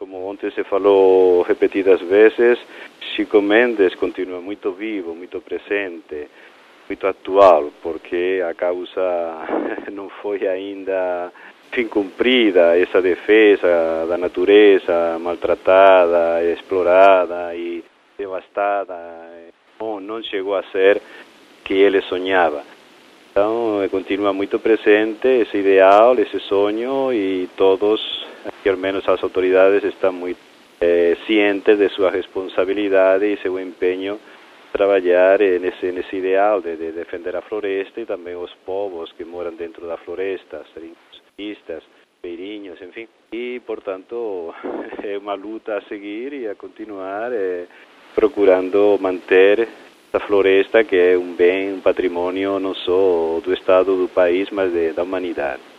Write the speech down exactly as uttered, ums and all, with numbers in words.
como ontem se falou repetidas vezes, Chico Mendes continua muito vivo, muito presente, muito atual, porque a causa não foi ainda fim cumprida, essa defesa da natureza maltratada, explorada e devastada, não, não chegou a ser que ele sonhava. Então, continua muito presente esse ideal, esse sonho, e todos, pelo menos as autoridades, estão muito eh, cientes de sua responsabilidade e seu empenho em trabalhar nesse, nesse ideal de, de defender a floresta e também os povos que moram dentro da floresta, seringuistas, ribeirinhos, enfim. E, portanto, é uma luta a seguir e a continuar eh, procurando manter a floresta, que é um bem, um patrimônio não só do Estado, do país, mas de, da humanidade.